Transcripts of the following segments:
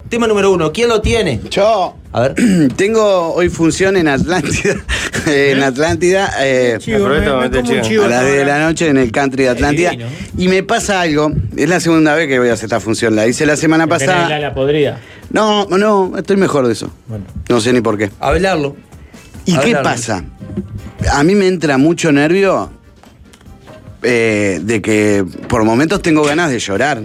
Tema número 1, ¿quién lo tiene? Yo. A ver. Tengo hoy función en Atlántida. En Atlántida. A las 10 de la noche en el country de Atlántida. Y me pasa algo. Es la segunda vez que voy a hacer esta función. La hice la semana pasada. La podrida. No, estoy mejor de eso. Bueno. No sé ni por qué. Hablarlo. ¿Y qué pasa? A mí me entra mucho nervio de que por momentos tengo ganas de llorar.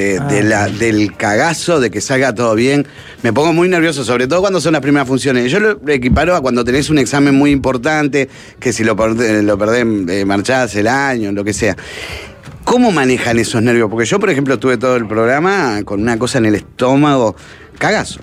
Del cagazo, de que salga todo bien. Me pongo muy nervioso, sobre todo cuando son las primeras funciones. Yo lo equiparo a cuando tenés un examen muy importante, que si lo perdés, marchás el año, lo que sea. ¿Cómo manejan esos nervios? Porque yo, por ejemplo, tuve todo el programa con una cosa en el estómago, cagazo.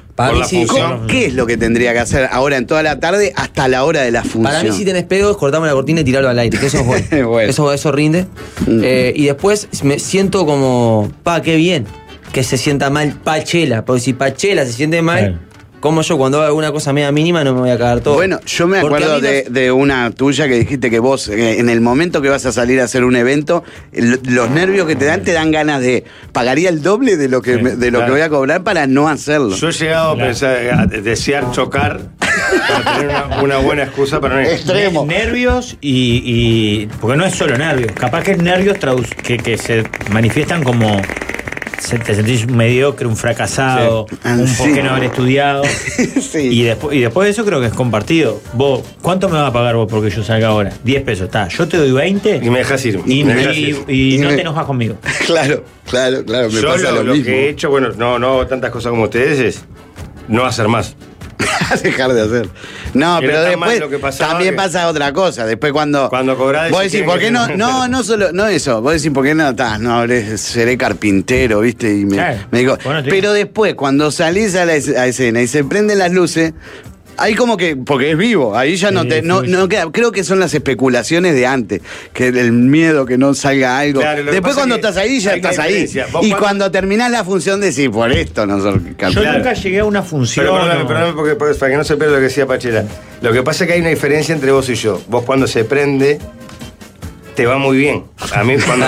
¿Qué es lo que tendría que hacer ahora en toda la tarde hasta la hora de la función? Para mí, si tenés pedos, cortamos la cortina y tirarlo al aire, que eso es bueno. Bueno. Eso rinde. Y después me siento como, qué bien que se sienta mal Pachela. Porque si Pachela se siente mal, como yo cuando hago alguna cosa media mínima no me voy a cagar todo. Bueno, yo me acuerdo de una tuya que dijiste que vos, en el momento que vas a salir a hacer un evento, los nervios que te dan ganas de pagaría el doble de lo que que voy a cobrar para no hacerlo. Yo he llegado a pensar, a desear chocar para tener una buena excusa para no ir. Extremo. Nervios y porque no es solo nervios, capaz que es nervios que se manifiestan como te sentís un mediocre, un fracasado, un por qué no haber estudiado. Y después de eso creo que es compartido. Vos, ¿cuánto me vas a pagar vos porque yo salga ahora? 10 pesos, está. Yo te doy 20 y me dejas ir. Y no te enojas conmigo. Claro. Me pasa lo mismo. Que he hecho, bueno, no hago tantas cosas como ustedes, es no hacer más. Dejar de hacer. No, pero después también pasa otra cosa. Después cuando cobrás, vos decís, ¿por qué no solo eso? Vos decís, ¿por qué no seré carpintero, viste? Y me digo, pero después cuando salís a la escena y se prenden las luces, ahí como que, porque es vivo, ahí ya no queda. Creo que son las especulaciones de antes, que el miedo que no salga algo. Claro, después cuando estás ahí, ya estás ahí. Y cuando terminás la función decís, por esto no soy campeón. Yo nunca llegué a una función. Perdóname, porque para que no se pierda lo que decía Pachela. Lo que pasa es que hay una diferencia entre vos y yo. Vos cuando se prende, te va muy bien. A mí cuando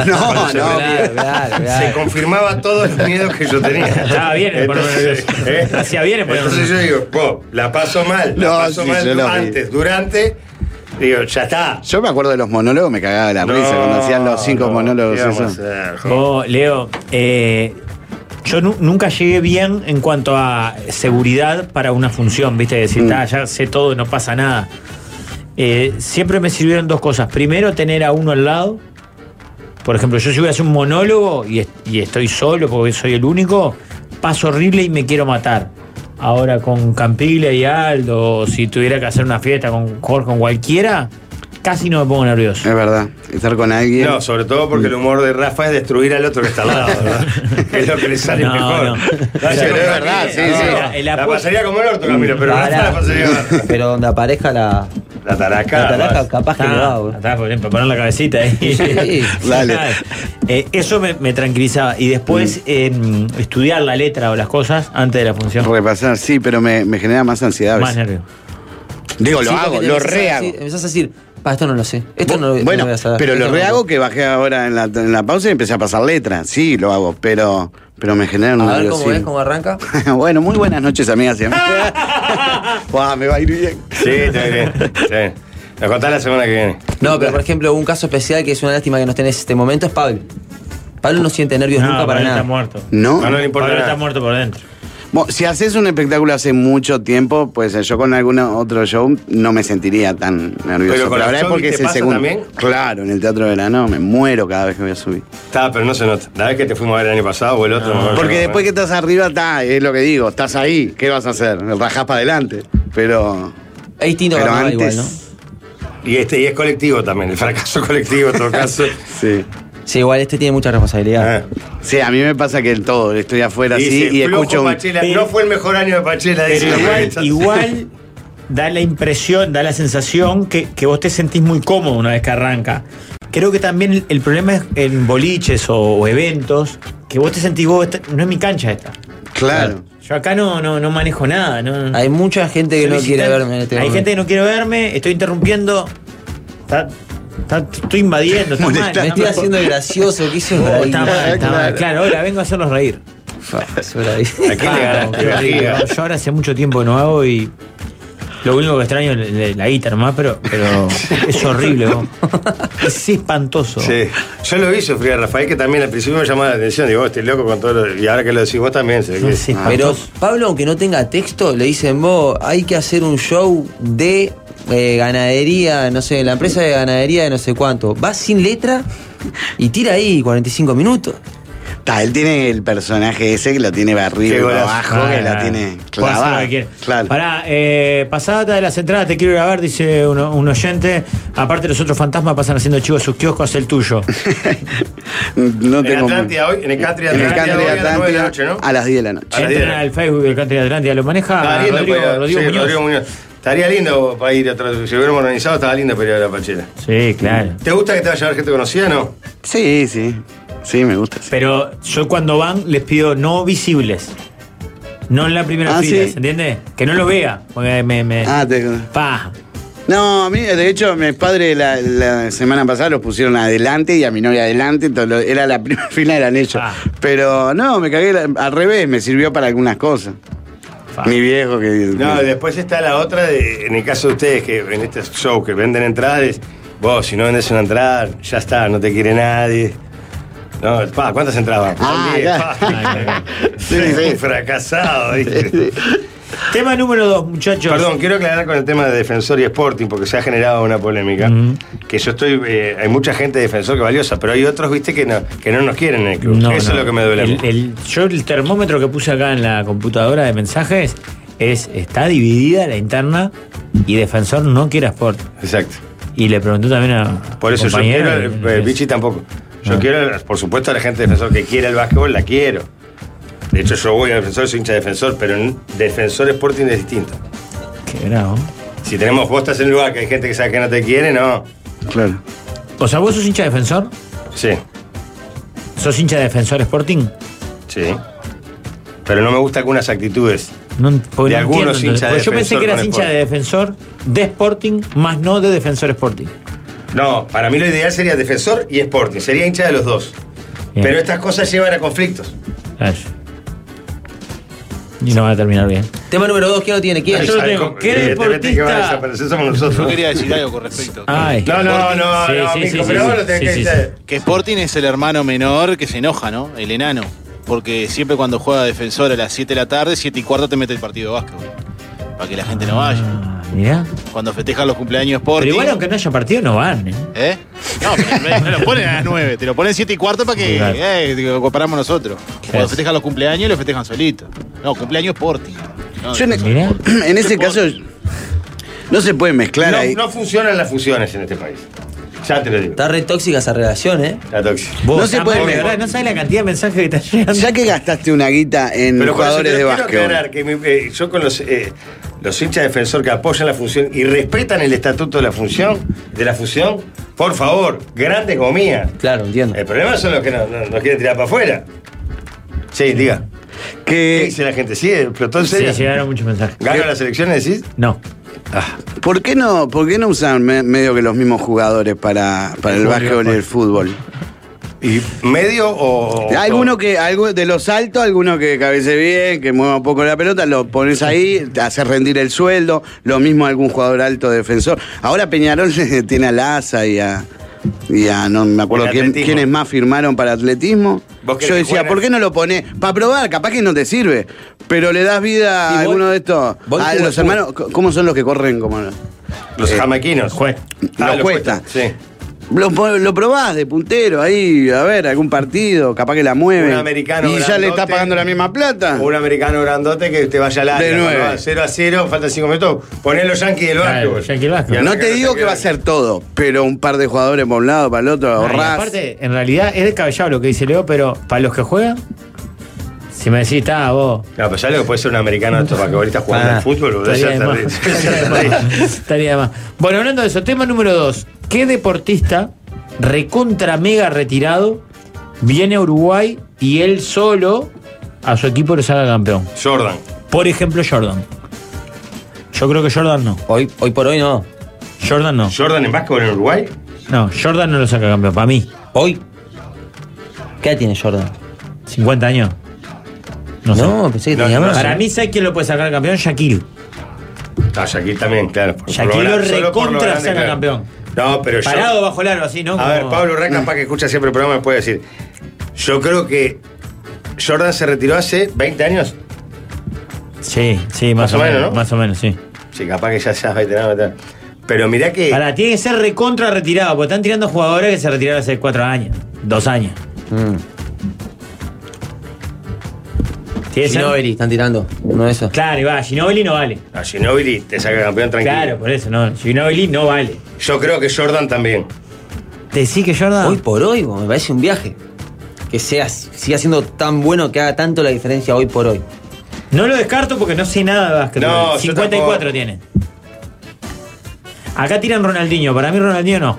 se confirmaba todo el miedo que yo tenía. Estaba bien el ponerme nervioso. Hacía bien el ponerme nervioso. Entonces yo digo, la paso mal. Antes, durante. Digo, ya está. Yo me acuerdo de los monólogos, me cagaba de la risa cuando hacían los 5 monólogos. Leo, yo nunca llegué bien en cuanto a seguridad para una función, ¿viste? Decir, ya sé todo, no pasa nada. Siempre me sirvieron dos cosas. Primero, tener a uno al lado. Por ejemplo, yo si voy a hacer un monólogo y estoy solo porque soy el único, paso horrible y me quiero matar. Ahora con Campiglia y Aldo, o si tuviera que hacer una fiesta con Jorge, con cualquiera, casi no me pongo nervioso. Es verdad, estar con alguien. No, sobre todo porque el humor de Rafa es destruir al otro que está al lado, ¿verdad? Es lo que le sale mejor. Pero es verdad, sí. La pasaría como el orto, Camilo, pero Rafa la pasaría mal. Pero donde aparezca la taraca, capaz que lo va. Para poner la cabecita ahí. Sí, dale. Eso me tranquilizaba. Y después estudiar la letra o las cosas antes de la función. Repasar, sí, pero me genera más ansiedad. Más nervio. Digo, lo hago, lo rehago. Empezás a decir, esto no lo sé. Esto no lo voy a saber. Pero lo rehago que bajé ahora en la pausa y empecé a pasar letras. Sí, lo hago, pero me genera un nerviosismo. A ver cómo ves, cómo arranca. Bueno, muy buenas noches, amigas y amigos. Me va a ir bien. Sí, está bien. Sí. Lo contás la semana que viene. No, pero por ejemplo, un caso especial que es una lástima que no tenés este momento es Pablo. Pablo no siente nervios nunca para nada. Está muerto. No le importa Pablo nada. Está muerto por dentro. Bueno, si haces un espectáculo hace mucho tiempo, pues yo con algún otro show no me sentiría tan nervioso. Pero la verdad es porque es el segundo. ¿También? Claro, en el Teatro de Verano me muero cada vez que voy a subir. Pero no se nota. La vez que te fuimos a ver el año pasado o el otro. Porque después que estás arriba, es lo que digo, estás ahí, ¿qué vas a hacer? Rajás para adelante. Pero es distinto, pero antes, igual, ¿no? Y es colectivo también, el fracaso colectivo en todo caso. Sí. Sí, igual tiene mucha responsabilidad. Sí, a mí me pasa que todo, estoy afuera así y escucho Pachela, no fue el mejor año de Pachela. Igual da la impresión, da la sensación que vos te sentís muy cómodo una vez que arranca. Creo que también el problema es en boliches o eventos, que vos te sentís, no es mi cancha esta. Claro. Yo acá no manejo nada. No. Hay mucha gente que no quiere verme en este momento. Hay gente que no quiere verme, estoy interrumpiendo. Estoy invadiendo, está mal. Me estoy haciendo gracioso, ¿qué hizo? Está mal. Claro, ahora vengo a hacerlos reír. ¿A quién le ganaste? Yo ahora hace mucho tiempo que no hago y lo único que extraño es la guitarra más, pero es horrible, ¿no? Es espantoso. Sí. Yo lo vi sufrir a Rafael, que también al principio me llamaba la atención. Digo, estoy loco con todo y ahora que lo decís vos también. Pero Pablo, aunque no tenga texto, le dicen vos, hay que hacer un show de ganadería, no sé, la empresa de ganadería de no sé cuánto. Va sin letra y tira ahí 45 minutos. Él tiene el personaje ese que lo tiene barrido y abajo, que la tiene clavada. Claro. Pará, pasada de las entradas, te quiero grabar, dice un oyente. Aparte, los otros fantasmas pasan haciendo chivos sus kioscos, haz el tuyo. No tengo. En Atlántida hoy, en el Country Atlántida, hoy a las 9 de la noche, ¿no? A las 10 de la noche. Entren al Facebook del Country Atlántida, lo maneja Rodrigo Muñoz. Estaría lindo para ir atrás. Si hubiéramos organizado, estaba lindo para ir a la Pachela. Sí, claro. ¿Te gusta que te vaya a ver gente conocida, no? Sí. Sí, me gusta. Sí. Pero yo cuando van les pido no visibles. No en la primera fila, ¿se entiende? Que no lo vea. Porque No, a mí, de hecho, mis padres la semana pasada los pusieron adelante y a mi novia adelante, entonces era la primera fila, eran ellos. Pero no, me cagué al revés, me sirvió para algunas cosas. Mi viejo que... No, después está la otra, en el caso de ustedes, que en este show que venden entradas, vos, si no vendes una entrada, ya está, no te quiere nadie. No, ¿cuántas entradas? Sí. Fracasado, ¿viste? Sí. Tema número 2, muchachos. Perdón, quiero aclarar con el tema de Defensor y Sporting, porque se ha generado una polémica. Que yo estoy. Hay mucha gente de Defensor que valiosa, pero hay otros, viste, que no nos quieren en el club. Eso es lo que me duele. Yo el termómetro que puse acá en la computadora de mensajes está dividida la interna y Defensor no quiere a Sporting. Exacto. Y le preguntó también a. Por eso yo quiero, Vichy tampoco. Yo quiero, por supuesto, a la gente de Defensor que quiere el básquetbol, la quiero. De hecho, yo voy a Defensor, soy hincha de Defensor, pero en Defensor Sporting es distinto. Qué bravo. Si vos estás en un lugar que hay gente que sabe que no te quiere, no. Claro. O sea, ¿vos sos hincha de Defensor? Sí. ¿Sos hincha de Defensor Sporting? Sí. Pero no me gustan algunas actitudes de algunos hinchas de Defensor. Yo pensé que eras hincha de Defensor de Sporting, más no de Defensor Sporting. No, para mí lo ideal sería Defensor y Sporting. Sería hincha de los dos. Bien. Pero estas cosas llevan a conflictos. Claro. Y no va a terminar bien. Tema número 2, ¿quién lo tiene? ¿Quién? Yo lo tengo. ¿Qué deportista? Que va a desaparecer somos nosotros. Yo quería decir algo con respecto. Que Sporting es el hermano menor que se enoja, ¿no? El enano. Porque siempre cuando juega Defensor a las 7 de la tarde, 7:15 te mete el partido de básquetbol. Para que la gente no vaya. Mirá. Cuando festejan los cumpleaños Sporting. Pero igual aunque no haya partido no van, ¿eh? No, pero no lo ponen a las 9, te lo ponen 7:15 para que lo comparamos nosotros. Cuando festejan los cumpleaños lo festejan solitos. No, cumpleaños Sporting. No, en ese caso no se puede mezclar ahí. No funcionan las fusiones en este país. Ya te lo digo. Está re tóxica esa relación, ¿eh? Está tóxica. No se puede mejorar. No sabes la cantidad de mensajes que te llegan. Ya que gastaste una guita en jugadores de básquet. Quiero aclarar que yo con los hinchas Defensor que apoyan la función y respetan el estatuto de la fusión, por favor, grande comida. Claro, entiendo. El problema son los que nos quieren tirar para afuera. Sí, diga. ¿Qué dice la gente? ¿Sí? ¿Explotó en serio? Sí, llegaron muchos mensajes. ¿Ganó las elecciones, decís? No. ¿Por qué no usan medio que los mismos jugadores para el básquetbol y el fútbol? ¿Y medio o...? Alguno de los altos, alguno que cabece bien, que mueva un poco la pelota, lo pones ahí, te hace rendir el sueldo, lo mismo algún jugador alto defensor. Ahora Peñarol tiene a Laza y a no me acuerdo quiénes más firmaron para atletismo. Yo decía, ¿por qué no lo pones? Para probar, capaz que no te sirve, pero le das vida a alguno de estos. A los hermanos, ¿cómo son los que corren? Como los jamaiquinos. Los Cuesta. Sí. Lo probás de puntero ahí, a ver, algún partido, capaz que la mueve. Un americano y grandote, ya le está pagando la misma plata. Un americano grandote que te vaya al área. De 9. 0-0, faltan 5 minutos. Poné los Yankees del básquetbol. No te digo que va a ser todo, pero un par de jugadores para un lado, para el otro, ahorrás. Aparte, en realidad es descabellado lo que dice Leo, pero para los que juegan, si me decís, vos. No, pues ya lo que puede ser un americano de estos basquetbolistas jugando al fútbol, estaría de más. Bueno, hablando de eso, tema número 2. ¿Qué deportista recontra mega retirado viene a Uruguay y él solo a su equipo lo saca campeón? Jordan. Por ejemplo, Jordan. Yo creo que Jordan no. Hoy por hoy no. Jordan no. ¿Jordan en básquetbol en Uruguay? No, Jordan no lo saca campeón, para mí. Hoy. ¿Qué edad tiene Jordan? 50 años. No sé. Pensé que tenía más. Para mí, ¿sabes quién lo puede sacar campeón? Shaquille. Shaquille también, claro. Shaquille lo recontra saca campeón. No, pero parado bajo el aro, así, ¿no? A ver, Pablo Urraca, capaz que escucha siempre el programa, me puede decir. Yo creo que Jordan se retiró hace 20 años. Sí, más o menos, ¿no? Más o menos, sí. Sí, capaz que ya seas veterano. Pero mirá que. Ahora, tiene que ser recontra retirado, porque están tirando jugadores que se retiraron hace 4 años, 2 años. Ginóbili están tirando, uno de esos. Claro, y va, Ginóbili no vale. A Ginóbili te saca campeón tranquilo. Claro, por eso, no. Ginóbili no vale. Yo creo que Jordan también. ¿Decís que Jordan? Hoy por hoy, me parece un viaje. Que siga siendo tan bueno, que haga tanto la diferencia hoy por hoy. No lo descarto porque no sé nada de básquet. No, 54 tiene. Acá tiran Ronaldinho. Para mí Ronaldinho no.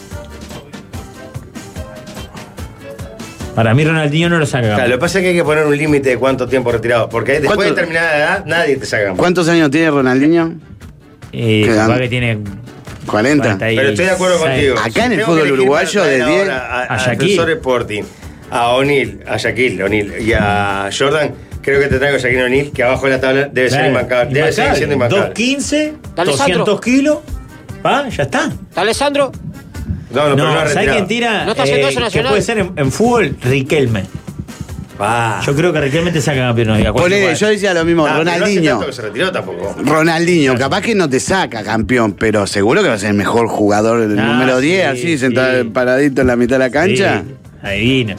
Para mí Ronaldinho no lo saca. Claro, lo que pasa es que hay que poner un límite de cuánto tiempo retirado. Porque después de determinada edad, nadie te saca. ¿Cuántos años tiene Ronaldinho? Capaz que tiene 40. Pero estoy de acuerdo contigo. Acá en el fútbol uruguayo de 10 a Defensor Sporting, a O'Neal, a Shaquille O'Neal y a Jordan, creo que te traigo a Shaquille O'Neal, que abajo de la tabla debe ser imbancable. Debe seguir siendo imbancable. 215, 200 kilos. Ya está. Alessandro. No, pero no ¿sabes quién tira? No está haciendo eso nacional. Que puede ser en fútbol, Riquelme. Yo creo que Riquelme te saca campeón hoy. Ponele, yo decía lo mismo, Ronaldinho. No se retiró tampoco. Ronaldinho, capaz que no te saca campeón, pero seguro que va a ser el mejor jugador del número 10, así, sentado paradito en la mitad de la cancha. Sí, adivino.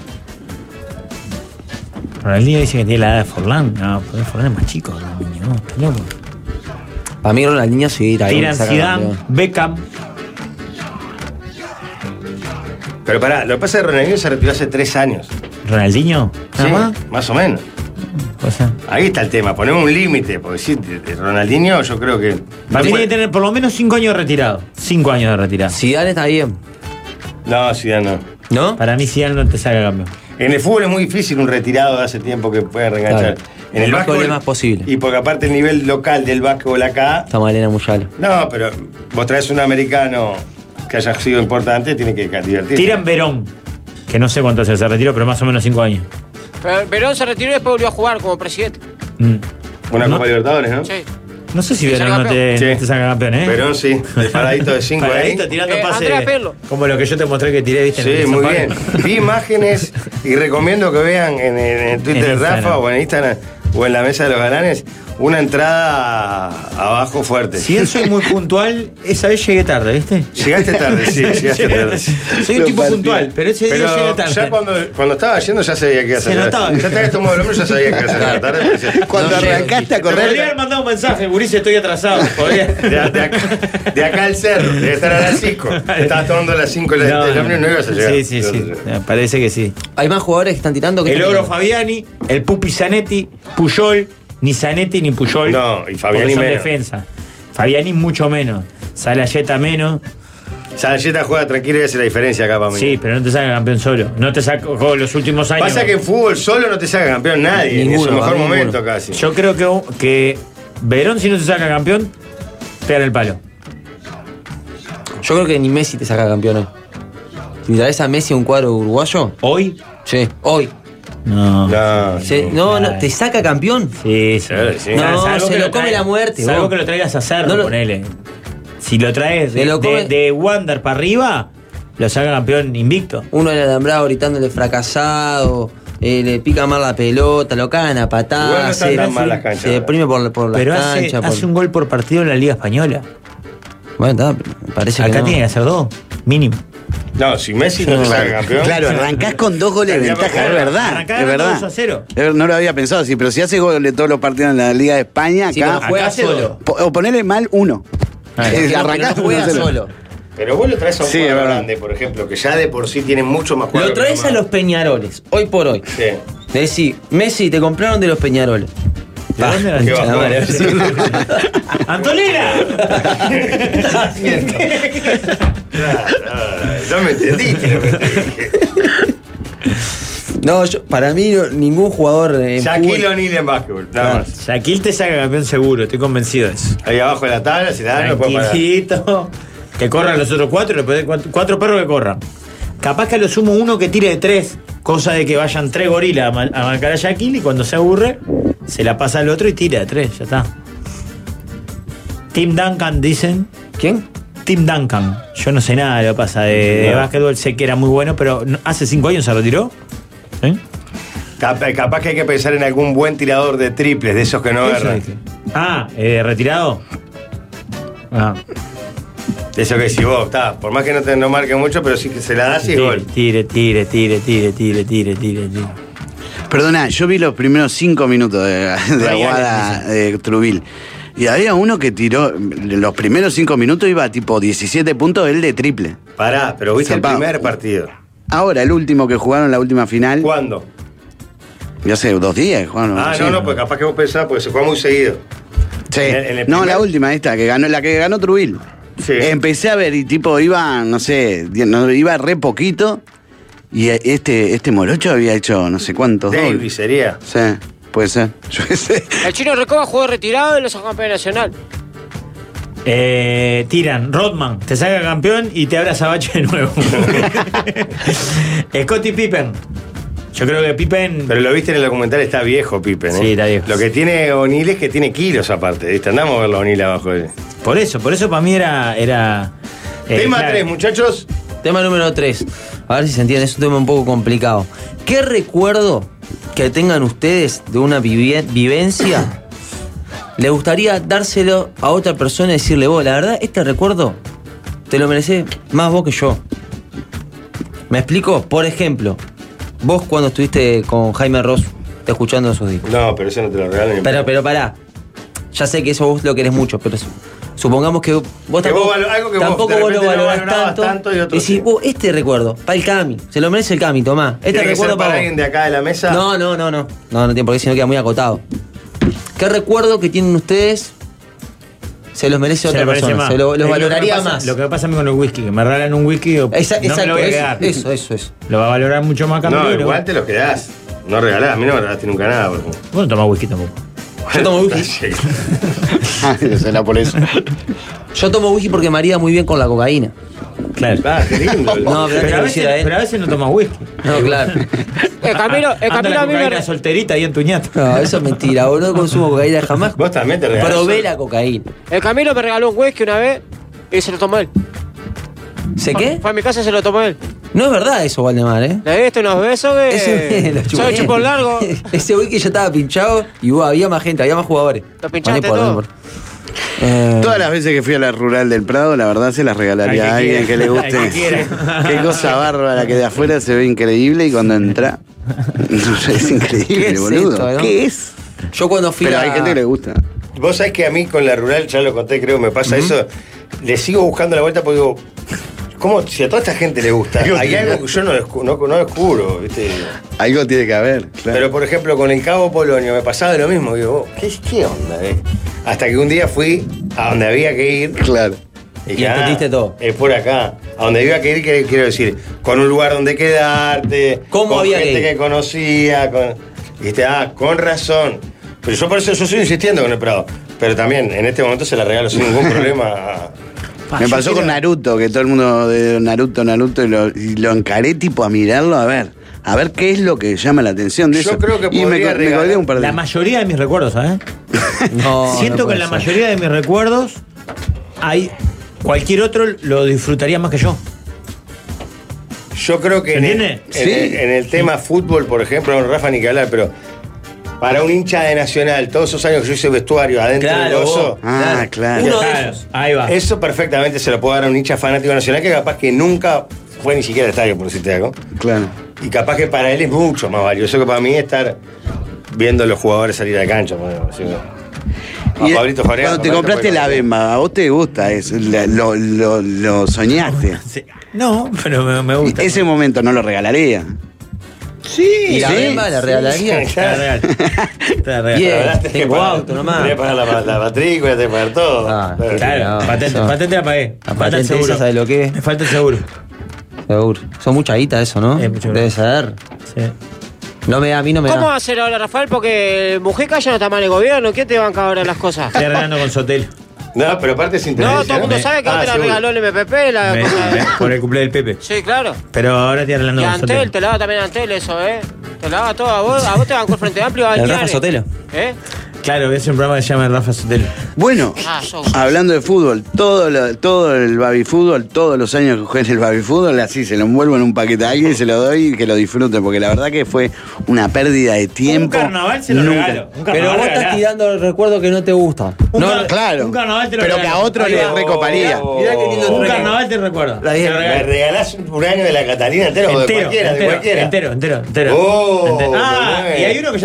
Ronaldinho dice que tiene la edad de Forlán. No, Forlán es más chico, Ronaldinho. No, está loco. Para mí Ronaldinho seguirá ahí. Tiran Zidane, Beckham. Pero pará, lo que pasa es que Ronaldinho se retiró hace 3 años. ¿Ronaldinho? Sí, más o menos. Ahí está el tema, ponemos un límite, porque sí, Ronaldinho yo creo que... Tiene que tener por lo menos 5 años retirado. 5 años de retirado. Zidane está bien. No, Zidane no. ¿No? Para mí Zidane no te saca campeón. En el fútbol es muy difícil un retirado de hace tiempo que pueda reenganchar. Claro. En el básquetbol es más posible. Y porque aparte el nivel local del básquetbol acá... Está Malena Muyala. No, pero vos traes un americano que haya sido importante, tiene que divertirse. Tiran Verón, que no sé cuánto se retiró, pero más o menos 5 años. Pero Verón se retiró y después volvió a jugar como presidente. Una Copa Libertadores, ¿no? Sí. No sé si Verón no te saca campeón, ¿eh? Verón sí, el paradito de 5 ahí. Paradito tirando pases como lo que yo te mostré que tiré, ¿viste? Sí, muy bien. Vi imágenes y recomiendo que vean en el Twitter de Rafa o en Instagram o en la mesa de los galanes una entrada abajo fuerte. Si él soy muy puntual, esa vez llegué tarde, ¿viste? Llegaste tarde, sí, llegaste tarde. Soy un tipo puntual, pero ese día llegué tarde. Ya cuando estaba yendo ya sabía que iba a hacer. Se notaba. Ya te habías tomado el hombro, ya sabía que iba a hacer tarde. Cuando arrancaste a correr. Podría haber mandado un mensaje, Gurice, estoy atrasado. De acá al cerro, de estar a las 5. Estabas tomando a las 5 del hombre y no ibas a llegar. Sí. Parece que sí. Hay más jugadores que están tirando que el Oro Fabiani, el Pupi Zanetti, Puyol. Ni Zanetti ni Puyol. No, y Fabiani son menos. defensa. Fabiani mucho menos. Salayeta menos. Salayeta juega tranquilo y hace la diferencia acá para mí. Sí, pero no te saca campeón solo. No te sacó los últimos años. Pasa que en fútbol solo no te saca campeón nadie. Ninguno, en su mejor ninguno. momento casi. Yo creo que Verón, si no te saca campeón, te dan el palo. Yo creo que ni Messi te saca campeón hoy. Si traes a Messi a un cuadro uruguayo. ¿Hoy? Sí, hoy. No. No, te saca campeón. Sí. No, se lo come la muerte. Salvo que lo traigas a Cerro, ponele. Si lo traes de Wander para arriba, lo saca campeón invicto. Uno en el alambrado gritándole fracasado, le pica mal la pelota, lo cagan a patadas. Igual no están tan mal las canchas. Se deprime por la Pero cancha. hace un gol por partido en la Liga Española. Bueno, parece que acá no. tiene que hacer 2, mínimo. No, si Messi no te saca campeón. Claro, arrancás con 2 goles de ventaja, es verdad. Es verdad. 2-0. No lo había pensado así, pero si hace goles todos los partidos en la Liga de España, Sí, acá. juega solo. O ponerle mal 1. Arrancás juega solo. Pero vos lo traes a un Sí, jugador es verdad. grande, por ejemplo, que ya de por sí tiene mucho más jugadores. Lo traes a los Peñaroles, hoy por hoy. Sí. Decís, Messi, te compraron de los Peñaroles. ¿De dónde qué bajón. ¡Antonella! No me entendiste lo que te dije. No, para mí ningún jugador en Shaquille O'Neal en básquetbol, nada más. Shaquille te saca campeón seguro, estoy convencido de eso. Ahí abajo de la tabla, si nada, no puede parar. Tranquilito. Que corran los otros 4, le podés 4 perros que corran. Capaz que a lo sumo uno que tire de 3. cosa de que vayan 3 gorilas a marcar a Shaquille y cuando se aburre, se la pasa al otro y tira de 3, ya está. Tim Duncan, dicen. ¿Quién? Tim Duncan. Yo no sé nada de lo que pasa de básquetbol, sé que era muy bueno, pero hace 5 años se retiró. ¿Sí? Capaz que hay que pensar en algún buen tirador de triples, de esos que no agarran. ¿Retirado? Ah. Eso que si vos, por más que no marque mucho, pero sí que se la das y gol. Tire. Perdona, yo vi los primeros 5 minutos de Aguada de Trubil. Y había uno que tiró, los primeros 5 minutos iba tipo 17 puntos, él de triple. Pará, pero viste el primer partido. Ahora, el último que jugaron, la última final. ¿Cuándo? Ya sé, 2 días jugaron. No, pues capaz que vos pensás, porque se juega muy seguido. Sí. No, la última esta, la que ganó Trubil. Sí. Empecé a ver y tipo iba, no sé, iba re poquito. Y este morocho había hecho no sé cuántos Davis dobles. Sería. Sí, puede ser. Yo qué sé. El Chino Recoba jugó retirado y lo sacó campeón nacional. Tiran, Rodman, te saca campeón y te abraza Bache de nuevo. Scottie Pippen. Yo creo que Pippen. Pero lo viste en el documental, está viejo Pippen, Sí, está viejo. Lo que tiene O'Neal es que tiene kilos aparte, ¿viste? Andamos a verlo a O'Neal abajo. Por eso para mí era Tema claro. 3, muchachos. Tema número 3. A ver si se entiende, es un tema un poco complicado. ¿Qué recuerdo que tengan ustedes de una vivencia le gustaría dárselo a otra persona y decirle, vos, la verdad, este recuerdo te lo merecés más vos que yo? ¿Me explico? Por ejemplo, vos cuando estuviste con Jaime Ross escuchando sus discos. No, pero eso no te lo regalan. Pero pará. Ya sé que eso vos lo querés mucho, pero supongamos que vos tampoco vos lo valorás tanto. Y decís, vos, este recuerdo, para el Cami, se lo merece el Cami, tomá. Este recuerdo para alguien de acá de la mesa. No tiene por qué, si no queda muy acotado. ¿Qué recuerdo que tienen ustedes se los merece otra persona? Los valoraría más. Lo que pasa a mí con el whisky, que me regalan un whisky, no me lo voy a quedar. Eso. Lo va a valorar mucho más Cami. No, igual te lo quedás. No regalás, a mí no me regalaste nunca nada. Vos no tomás whisky tampoco. Yo tomo whisky. Será por eso. Yo tomo whisky porque marida muy bien con la cocaína. Claro. Qué lindo. No, pero a veces no tomas whisky. No, claro. El Camilo a mí me solterita ahí en tu ñato. No, eso es mentira. Vos no consumo cocaína jamás. Vos también te regalás. Probé la cocaína. El Camilo me regaló un whisky una vez y se lo tomó él. ¿Sé qué? Fue a mi casa y se lo tomó él. No es verdad eso, Valdemar, ¿eh? Le diste unos besos que. Ese soy chupón largo. Ese whisky ya estaba pinchado y había más gente, había más jugadores. Lo pinchaste todo. Todas las veces que fui a la rural del Prado, la verdad se las regalaría a alguien que le guste. Qué cosa bárbara, que de afuera se ve increíble y cuando entra. Es increíble, boludo. Esto, ¿no? ¿Qué es? Yo cuando fui Pero hay gente que le gusta. Vos sabés que a mí con la rural, ya lo conté, creo que me pasa eso. Le sigo buscando la vuelta porque digo, ¿cómo? Si a toda esta gente le gusta, hay algo que yo no descubro, ¿viste? Algo tiene que haber, claro. Pero por ejemplo, con el Cabo Polonio me pasaba lo mismo. Digo, ¿qué onda, Hasta que un día fui a donde había que ir. Claro. Y entendiste todo. Es por acá. A donde había que ir, quiero decir, con un lugar donde quedarte. ¿Cómo con había gente que ir? que conocía. Dijiste, con razón. Pero yo por eso yo sigo insistiendo con el Prado. Pero también, en este momento se la regalo sin ningún problema. Me pasó con Naruto, que todo el mundo de Naruto, y lo encaré tipo a mirarlo, a ver qué es lo que llama la atención de eso. Yo creo que y me colgué un par de... La mayoría de mis recuerdos, ¿sabes? Siento que en la mayoría de mis recuerdos cualquier otro lo disfrutaría más que yo. Yo creo que en el tema fútbol, por ejemplo, Rafa ni que hablar, pero para un hincha de Nacional, todos esos años que yo hice vestuario adentro del oso. Claro. Uno de esos. Ahí va. Eso perfectamente se lo puedo dar a un hincha fanático Nacional que capaz que nunca fue ni siquiera al estadio, por decirte algo. Claro. Y capaz que para él es mucho más valioso que para mí estar viendo a los jugadores salir a la cancha. Y cuando te compraste la Bemba, ¿a vos te gusta eso? Lo soñaste. Sí. No, pero me gusta. Ese momento no lo regalaría. Sí. ¿Y la Bemba la regalaría? Te la regalo. Bien, tengo auto nomás. Tenés que pagar la matrícula, tenés que pagar todo. Claro, patente la pagué. La patente esa, ¿sabes lo que es? Me falta el seguro. Seguro. Son mucha guita eso, ¿no? Debe ser. Sí. A mí no me da. ¿Cómo va a hacer ahora, Rafael? Porque Mujica ya no está mal el gobierno. ¿Quién te banca ahora las cosas? Estoy arreglando con Sotel. No, pero aparte es interesante. No, todo el mundo sabe que a vos te la regaló el MPP. Por el cumple del Pepe. Sí, claro. Pero ahora estoy hablando Y de Antel, te la da también Antel eso, Te la da todo. A vos te bancó el Frente Amplio. El Rafa Sotelo. Claro, es un programa que se llama Rafa Sotelo. Bueno, hablando de fútbol, todo el baby fútbol, todos los años que jugué en el baby fútbol, así se lo envuelvo en un paquete a alguien y se lo doy y que lo disfruten, porque la verdad que fue una pérdida de tiempo. Un carnaval se lo regalo. Pero vos estás tirando el recuerdo que no te gusta. Claro, un carnaval te lo pero regalo. que a otro le recoparía. Mirá qué lindo Un carnaval te recuerda. ¿Me regalás un año de la Catalina entero o de cualquiera? De cualquiera. Entero. Y hay uno que ya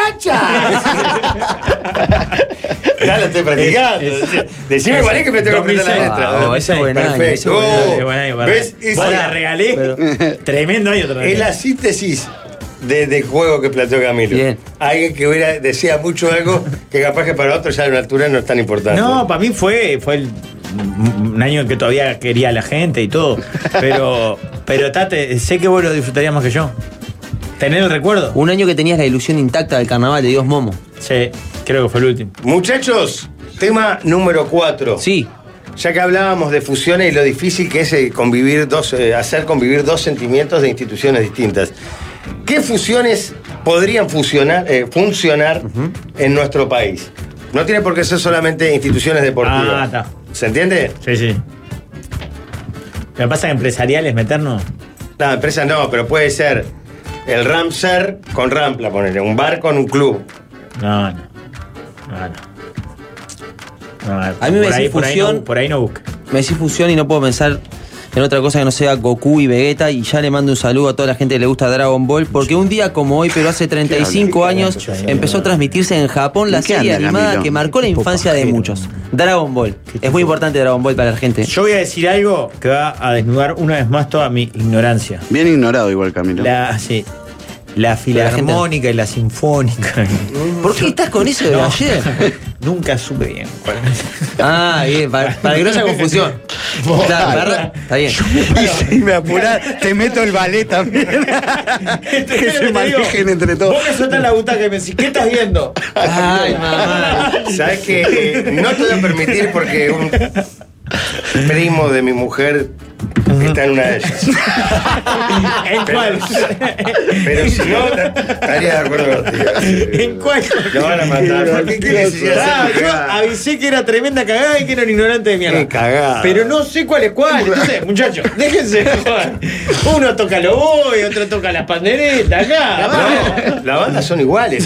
Ya lo estoy practicando. Decime cuál es que me tengo que meter la letra. No, ese es buen año. ¿Ves? Vos la regalé. Tremendo año otra vez. Es la síntesis de juego que planteó Camilo. Bien. Alguien que desea mucho algo que capaz que para otros ya a una altura no es tan importante. No, para mí fue un año en que todavía quería a la gente y todo. Pero Tate, sé que vos lo disfrutarías más que yo. ¿Tener el recuerdo? Un año que tenías la ilusión intacta del carnaval de Dios Momo. Sí, creo que fue el último. Muchachos, tema número 4. Sí. Ya que hablábamos de fusiones y lo difícil que es hacer convivir dos sentimientos de instituciones distintas. ¿Qué fusiones podrían funcionar en nuestro país? No tiene por qué ser solamente instituciones deportivas. Está. ¿Se entiende? Sí. Lo que pasa es que empresariales meternos. No, empresas no, pero puede ser el Ramser con Rampla, ponerle un bar con un club. No. A mí me decís fusión. Por ahí no busca. Me decís fusión y no puedo pensar en otra cosa que no sea Goku y Vegeta, y ya le mando un saludo a toda la gente que le gusta Dragon Ball, porque un día como hoy, pero hace 35 años, empezó a transmitirse en Japón la serie animada que marcó la infancia de muchos. Dragon Ball. Es muy importante Dragon Ball para la gente. Yo voy a decir algo que va a desnudar una vez más toda mi ignorancia. Bien ignorado igual, Camilo. La filarmónica y la sinfónica. ¿Por qué estás con eso de ayer? Nunca supe bien. Bien, para que no haya confusión. Claro, está bien. Y si me apurás, te meto el ballet también. Que se manejen entre todos. Vos me sueltas la butaca y me decís, ¿qué estás viendo? Ay, mamá. ¿Sabes qué? No te voy a permitir porque un primo de mi mujer está en una de ellas. ¿En cuál? Pero si no, estaría de acuerdo contigo. ¿En cuál? Lo van a matar. ¿Por qué quieres ir a hacer Yo avisé que era tremenda cagada y que era un ignorante de mierda. Qué cagada. Pero no sé cuál es cuál. Entonces, muchachos, déjense joder. Uno toca el oboe, otro toca las panderetas. Acá. Las bandas son iguales.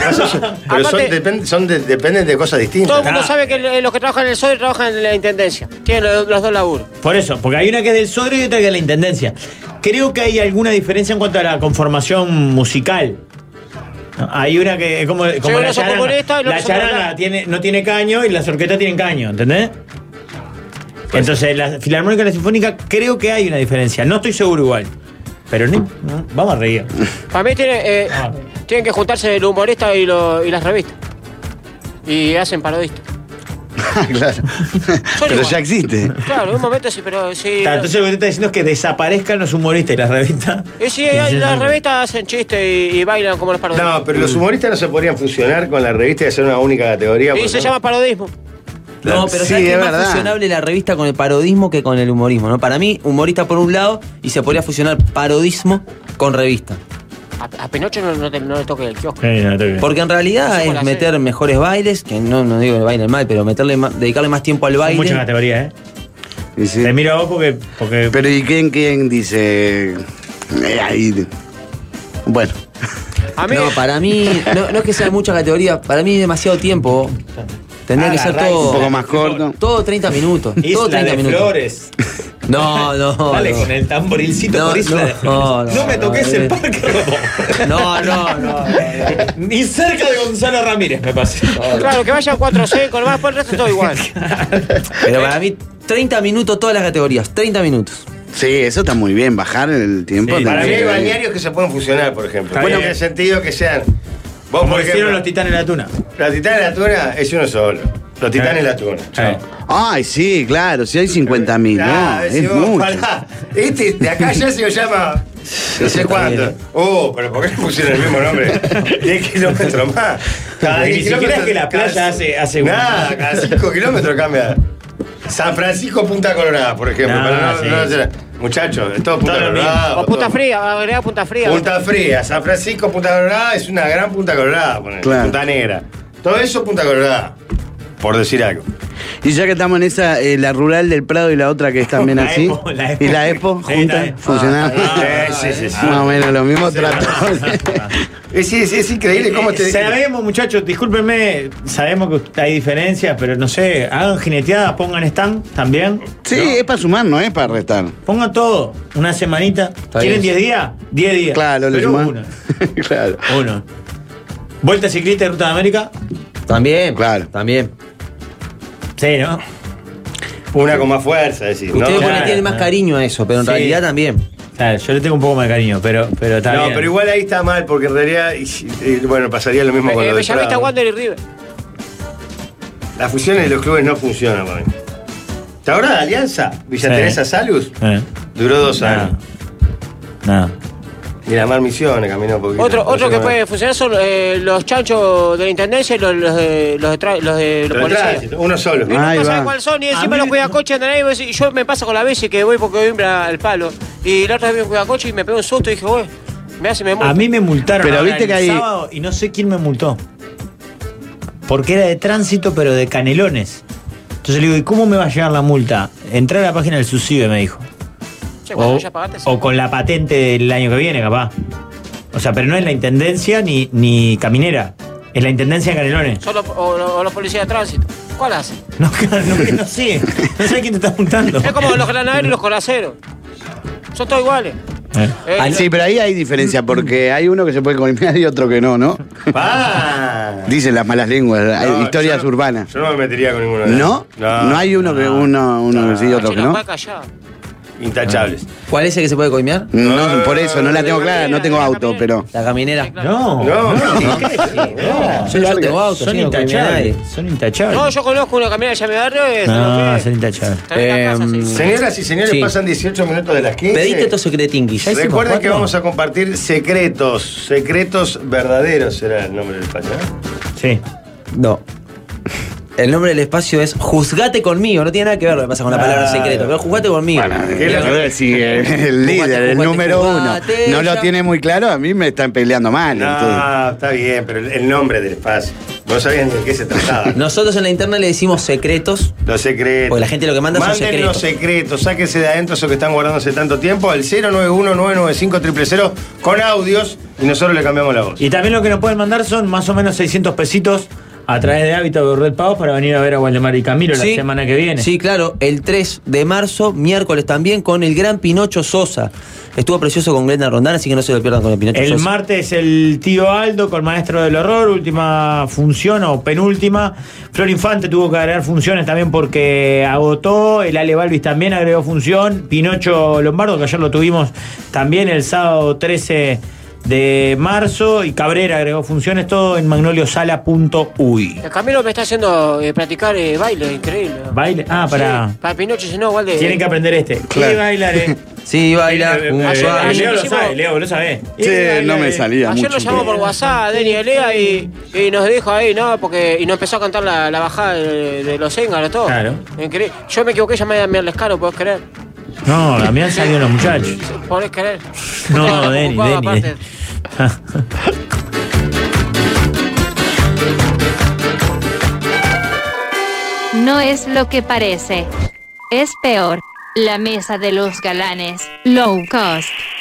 Pero dependen de cosas distintas. Todo el mundo sabe que los que trabajan en el SODRE trabajan en la intendencia. Tienen los dos laburos. Por eso, porque hay una que es del SODRE y otra que es de la intendencia. Creo que hay alguna diferencia en cuanto a la conformación musical. Hay una que, como la charanga no tiene caño y las orquestas tienen caño, ¿entendés? Entonces, la filarmónica y la sinfónica, creo que hay una diferencia. No estoy seguro igual. Pero vamos a reír. Para mí tienen que juntarse el humorista y las revistas. Y hacen parodistas. Claro. Pero ya existe. Claro, en un momento sí, pero sí. Entonces lo que te está diciendo es que desaparezcan los humoristas y las revistas. Y sí, las revistas hacen chistes y bailan como los parodistas. No, pero los humoristas no se podrían fusionar con la revista y hacer una única categoría. Y se llama parodismo. No, pero sí, es más fusionable la revista con el parodismo que con el humorismo, ¿no? Para mí, humorista por un lado, y se podría fusionar parodismo con revista. A Pinocho no le toque el kiosco. Porque en realidad es meter mejores bailes, que no digo que bailen mal, pero dedicarle más tiempo al baile. Mucha categoría, Y sí. Te miro a vos porque... Pero ¿y quién dice? Ahí. Bueno. No, para mí, no es que sea mucha categoría, para mí es demasiado tiempo. Tendría que ser todo... Un poco más corto. Todo 30 minutos. Todo 30 minutos. Flores. No. Dale con el tamborilcito por Isla de Flores. No me toques el parque. No. Ni cerca de Gonzalo Ramírez, me parece. Claro, que vayan 4-6, con más por el resto todo igual. Pero para mí, 30 minutos todas las categorías. 30 minutos. Sí, eso está muy bien, bajar el tiempo. Sí, Para mí hay balnearios que se pueden fusionar, por ejemplo. Bueno, en el sentido que sean... Vos, como por ejemplo, hicieron los Titanes de la Tuna. Los Titanes de la Tuna es uno solo. Los Titanes de la Tuna. Ay, sí, claro, si hay 50.000, no, es mucho. De acá ya se lo llama No sé cuánto. Pero ¿por qué le pusieron el mismo nombre? 10 kilómetros más. Cada 10 Ni siquiera kilómetros. es que la playa hace Nada, cada 5 kilómetros cambia. San Francisco, Punta Colorada, por ejemplo. Muchachos, es todo Punta Colorada. O Punta Fría, agregar Punta Fría. Punta Fría, San Francisco, Punta Colorada es una gran Punta Colorada. Claro. Punta Negra. Todo eso Punta Colorada. Por decir algo. Y ya que estamos en esa, la rural del Prado y la otra que es también La así. Expo, la Expo. Y la Expo, Sí, juntas, también. funcionando. Sí. Más o menos lo mismo trato. Es increíble cómo te. Sabemos, muchachos, discúlpenme, sabemos que hay diferencias, pero no sé, hagan jineteadas, pongan stand también. Sí, es para sumar, no es para restar. Pongan todo, una semanita. ¿Quieren bien. 10 días? 10 días. Claro, lo pero sumás. Claro. Uno. Vuelta ciclista de Ruta de América. También, Claro. también. Sí, ¿no? Una con más fuerza, decir. Ustedes Claro. le tienen más cariño a eso, pero en Sí. realidad también. Claro, yo le tengo un poco más de cariño, pero está No, bien. pero igual ahí está mal, porque en realidad, bueno, pasaría lo mismo con lo del Bellavista, Prado. Wander y River. Las fusiones de los clubes no funcionan para mí. ¿Te acuerdas de Alianza? Villa Sí. Teresa Salus. Duró 2 años. Nada. Y la Mar Misiones caminó un poquito. Otro que puede funcionar son los chanchos de la intendencia y los de los policías. Uno solo. Y no Ahí saben va. cuáles son, y A encima mí los me- cuidacoches andan ahí, y yo me pasa con la bici que voy porque voy al palo. Y la otra vez vi un cuidacoche y me pegó un susto y dije, güey, me hace me muero. A mí me multaron Pero ahora viste que el hay- sábado y no sé quién me multó. Porque era de tránsito, pero de Canelones. Entonces le digo, ¿y cómo me va a llegar la multa? Entré a la página del SUSIBE, me dijo. Che, cuando ya pagaste, sí. O con la patente del año que viene, capaz. O sea, pero no es la intendencia ni caminera. Es la intendencia de Canelones. Son los policías de tránsito. ¿Cuál hace? No sé. No sé quién te está multando. Es como los granaderos y los colaceros. Son todos iguales. Sí, pero ahí hay diferencia, porque hay uno que se puede coimear y otro que no, ¿no? Dicen las malas lenguas, hay historias urbanas. Yo no me metería con ninguno de ¿No? ¿No hay uno que que sí y otro que no? Intachables. ¿Cuál es el que se puede coimear? No, por eso, no la tengo clara, no tengo auto, pero... La caminera. No. Yo tengo auto, Son sí, no coimea a nadie. intachables. Son intachables. No, yo conozco una caminera ya me barrio. No, son intachables. Señoras y señores, Sí. pasan 18 minutos de las 15. Pediste estos secretinguis. Recuerden que vamos a compartir secretos verdaderos será el nombre del espacio. Sí. No. El nombre del espacio es Juzgate conmigo. No tiene nada que ver lo que pasa con la palabra secreto, pero juzgate conmigo. ¿Qué es lo que- Si el líder, el número uno, no lo tiene muy claro, a mí me están peleando mal. entonces. No, está bien, pero el nombre del espacio. No sabían de qué se trataba. Nosotros en la interna le decimos secretos. Los secretos. Porque la gente lo que manda son Manden secretos. los secretos, sáquense de adentro eso que están guardándose tanto tiempo al 091-995-000 con audios y nosotros le cambiamos la voz. Y también lo que nos pueden mandar son más o menos 600 pesitos a través de Hábitat de Red Pavos para venir a ver a Waldemar y Camilo Sí. la semana que viene. Sí, claro, el 3 de marzo, miércoles también, con el gran Pinocho Sosa. Estuvo precioso con Glenda Rondán, así que no se lo pierdan con el Pinocho El Sosa. martes el tío Aldo con Maestro del Horror, última función o penúltima. Flor Infante tuvo que agregar funciones también porque agotó. El Ale Balvis también agregó función. Pinocho Lombardo, que ayer lo tuvimos también el sábado 13 de marzo. Y Cabrera agregó funciones, todo en magnoliosala.uy. El Camilo me está haciendo practicar baile, increíble. Baile. Ah, para. Sí, para Pinocho, si no, igual de. Tienen que aprender este. Claro. ¿Qué bailaré? Sí, baila. ayer Leo lo hicimos- sabe, Leo lo sabe. Sí, no me salía Ayer mucho. lo llamó por WhatsApp, Denny Elea, y nos dijo ahí, ¿no? Porque, y nos empezó a cantar la bajada de los Zéngaros, todo. Claro. Increíble. Yo me equivoqué, llamé a Damián Lescaro, ¿podés creer? No, a mí han salido unos muchachos. ¿Podés creer? No, Denny, Ocupado, Denny. aparte. No es lo que parece. Es peor. La mesa de los galanes. Low cost.